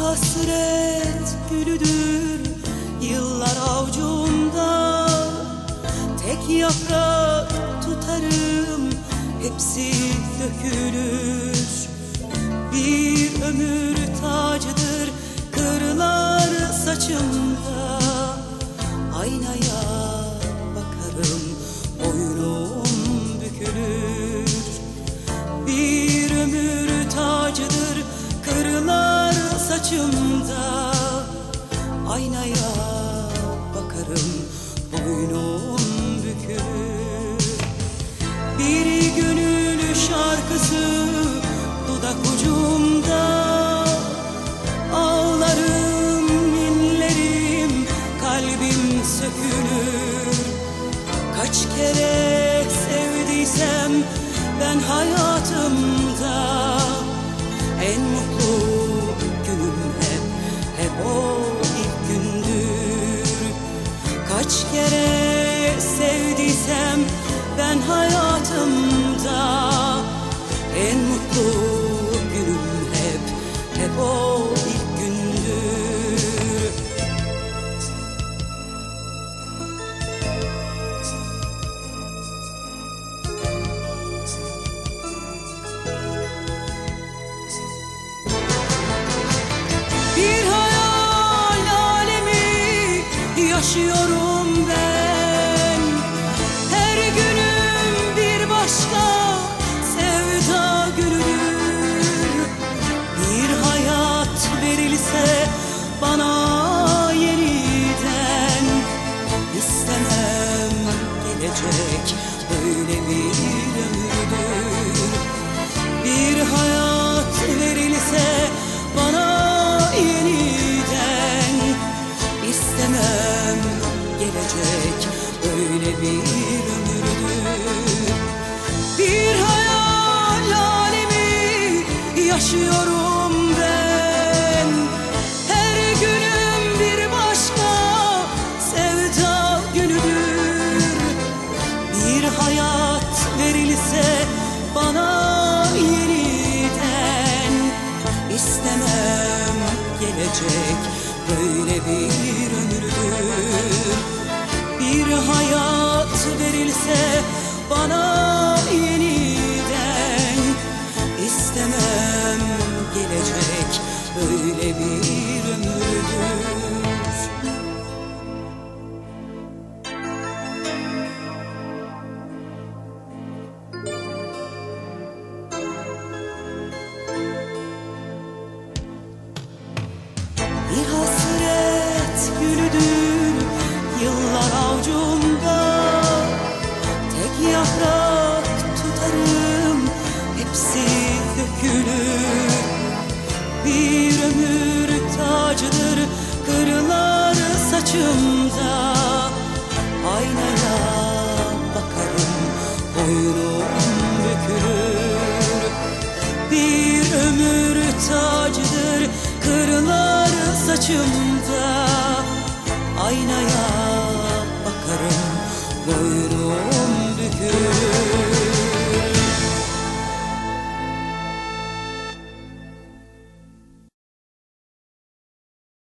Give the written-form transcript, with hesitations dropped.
hasret gülüdür yıllar avcumda. Tek yaprak tutarım, hepsi dökülür. Bir ömür tacıdır kırlar saçımda. Aynaya bakarım, boynum bükülür. Bir ömür tacıdır kırlar saçımda. Aynaya bakarım, boynum bükülür. Bir gönül şarkısı dudak ucumda. Ağlarım, inlerim, kalbim sökülür. Kaç kere sevdiysem ben hayatımda, en mutlu günüm hep o ilk gündür. Kaç kere sevdiysem ben hayatımda, en mutlu günüm hep o ilk gündür. Bir hayal alemi yaşıyorum ben. Her günüm bir başka sevda günüdür. Bir hayat verilse bana yeniden, istemem gelecek böyle bir ömürdür. Bir hayat verilse bana yeniden, istemem gelecek böyle bir ömürdür. Bir hayal alemi yaşıyorum ben. Her günüm bir başka sevda günüdür. Bir hayat verilse bana yeniden, istemem gelecek böyle bir ömürdür. Bir hayat verilse bana yeniden, istemem gelecek böyle bir ömürdür. Bir hasret gülüdür yıllar avcumda. Tek yaprak tutarım, hepsi dökülür. Bir ömür tacıdır kırlar saçımda. Aynaya bakarım, boynum bükülür. Bir ömür tacıdır kırlar saçımda. Aynaya bakarım, boynum